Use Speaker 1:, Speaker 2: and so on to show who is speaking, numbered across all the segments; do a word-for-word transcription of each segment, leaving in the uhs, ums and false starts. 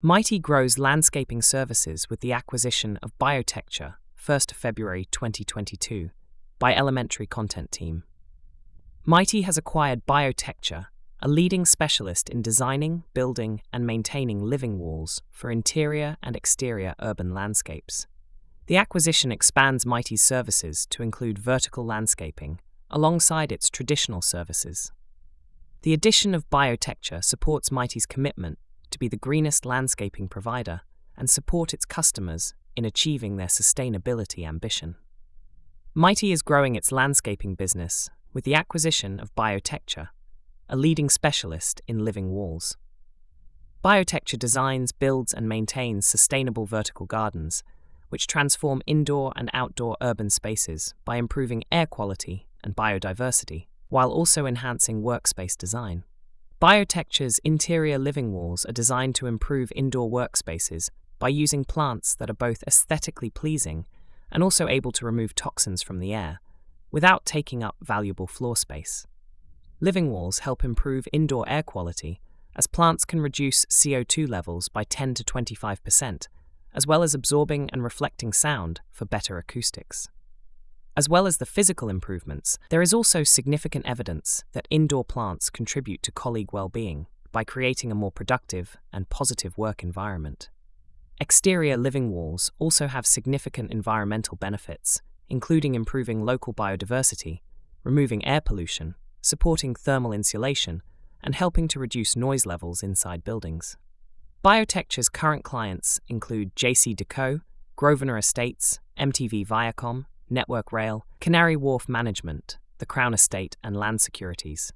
Speaker 1: Mighty grows landscaping services with the acquisition of Biotecture, first of February twenty twenty-two, by Elementary Content Team. Mighty has acquired Biotecture, a leading specialist in designing, building, and maintaining living walls for interior and exterior urban landscapes. The acquisition expands Mighty's services to include vertical landscaping, alongside its traditional services. The addition of Biotecture supports Mighty's commitment to be the greenest landscaping provider and support its customers in achieving their sustainability ambition. Mighty is growing its landscaping business with the acquisition of Biotecture, a leading specialist in living walls. Biotecture designs, builds, and maintains sustainable vertical gardens, which transform indoor and outdoor urban spaces by improving air quality and biodiversity, while also enhancing workspace design. Biotecture's interior living walls are designed to improve indoor workspaces by using plants that are both aesthetically pleasing and also able to remove toxins from the air, without taking up valuable floor space. Living walls help improve indoor air quality, as plants can reduce C O two levels by ten to twenty-five percent, as well as absorbing and reflecting sound for better acoustics. As well as the physical improvements, there is also significant evidence that indoor plants contribute to colleague well-being by creating a more productive and positive work environment. Exterior living walls also have significant environmental benefits, including improving local biodiversity, removing air pollution, supporting thermal insulation, and helping to reduce noise levels inside buildings. Biotecture's current clients include J C Deco, Grosvenor Estates, M T V Viacom, Network Rail, Canary Wharf Management, the Crown Estate, and Land Securities.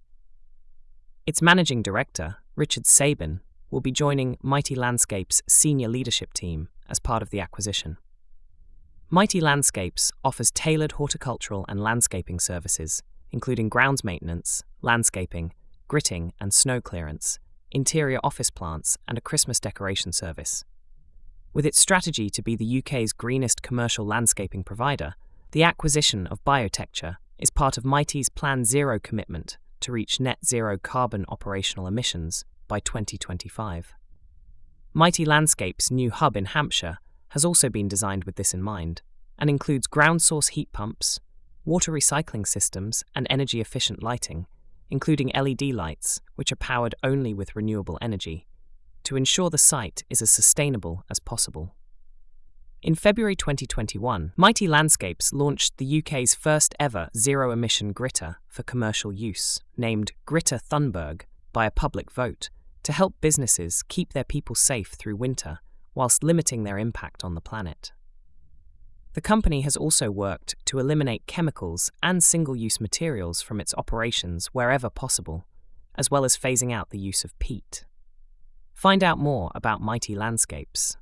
Speaker 1: Its managing director, Richard Sabin, will be joining Mighty Landscapes' senior leadership team as part of the acquisition. Mighty Landscapes offers tailored horticultural and landscaping services, including grounds maintenance, landscaping, gritting and snow clearance, interior office plants, and a Christmas decoration service. With its strategy to be the U K's greenest commercial landscaping provider, the acquisition of Biotecture is part of Mighty's Plan Zero commitment to reach net zero carbon operational emissions by twenty twenty-five. Mighty Landscapes' new hub in Hampshire has also been designed with this in mind, and includes ground source heat pumps, water recycling systems, and energy-efficient lighting, including L E D lights, which are powered only with renewable energy, to ensure the site is as sustainable as possible. In February twenty twenty-one, Mighty Landscapes launched the U K's first ever zero-emission gritter for commercial use, named Gritter Thunberg, by a public vote, to help businesses keep their people safe through winter whilst limiting their impact on the planet. The company has also worked to eliminate chemicals and single-use materials from its operations wherever possible, as well as phasing out the use of peat. Find out more about Mighty Landscapes